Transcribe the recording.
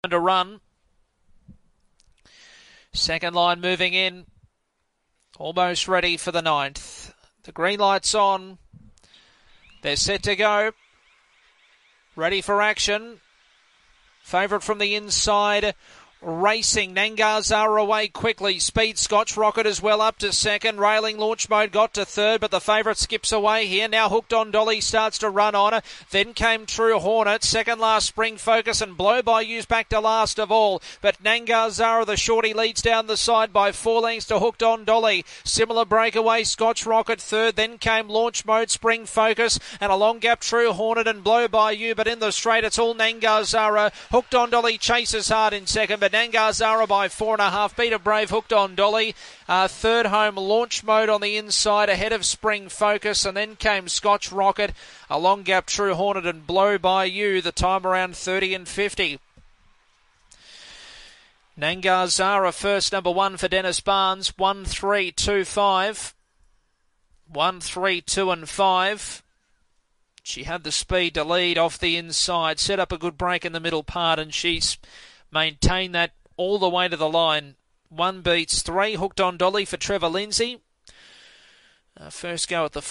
to run. Second line moving in. Almost ready for the 9th. The green light's on. They're set to go. Ready for action. Favourite from the inside. Racing, Nangar Zara away quickly. Speed Scotch Rocket as well up to second. Railing Launch Mode got to third, but the favourite skips away here. Now Hooked on Dolly starts to run on. Then came True Hornet. Second last Spring Focus and Blow by You's back to last of all. But Nangar Zara, the shorty, leads down the side by 4 lengths to Hooked on Dolly. Similar breakaway, Scotch Rocket third. Then came Launch Mode, Spring Focus, and a long gap True Hornet and Blow by You. But in the straight, it's all Nangar Zara. Hooked on Dolly chases hard in second, but Nangar Zara by 4.5. Beat a Brave Hooked on Dolly. Third home, Launch Mode on the inside ahead of Spring Focus, and then came Scotch Rocket, a long gap True Hornet and Blow by You. The time around 30 and 50. Nangar Zara first, number 1 for Dennis Barnes. 1, 3, 2, 5. 1, 3, 2 and 5. She had the speed to lead off the inside, set up a good break in the middle part, and she's maintained that all the way to the line. 1 beats 3. Hooked on Dolly for Trevor Lindsay. First go at the